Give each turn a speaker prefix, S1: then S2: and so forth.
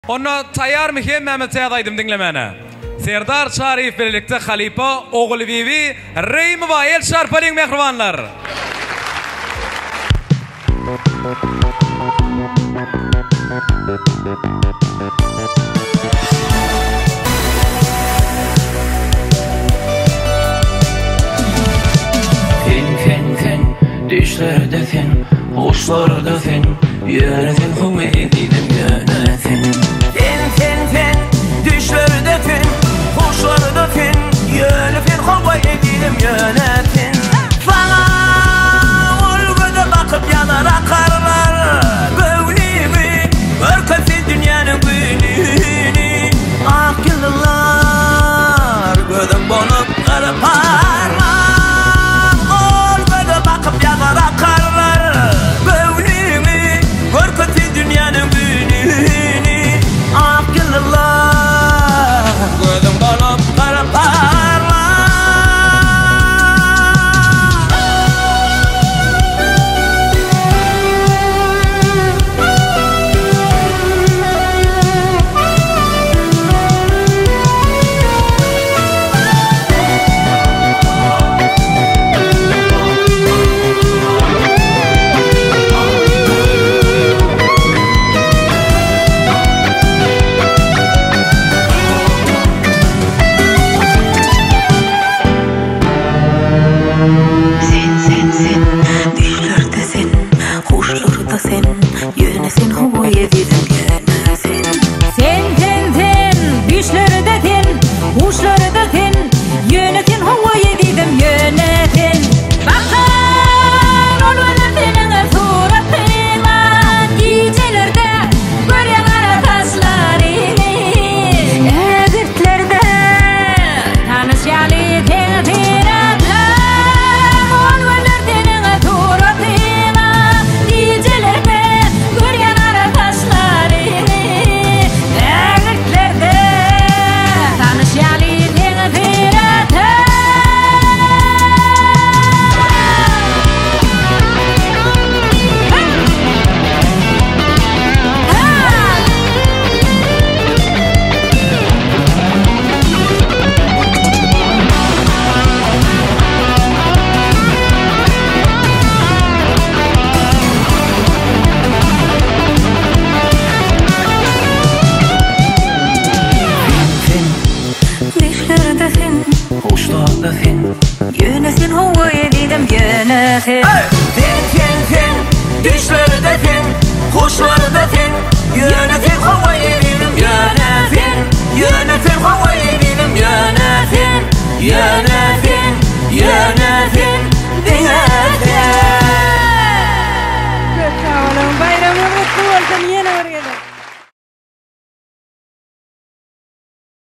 S1: Onu tayar mı hem Mehmet Seyadaydım dinlemene. Serdar Şarif birlikte Halipa, oğul Vivi, Reymi ve El Şarpaling mehruvanlar.
S2: Fen, düşlerde fen, hoşlarda fen, yönetin hüveydidim yönetin. Fen, düşlerde fen, hoşlarda fen, yönetin hüveydidim yönetin. Bana olgada bakıp yanar akarlar, böylemi, örkesin dünyanın büyülüğünü. Akıllılar, gözüm bonup kırparlar. Yönesin huvaya dedim yönetin. Fen, düşlerde fen, hoşlarda fen, yönetin huvaya dedim yönetin. Yönetin huvaya dedim yönetin. Yönetin
S3: Sağ olun, bayramı mutlu olsun, yine oraya.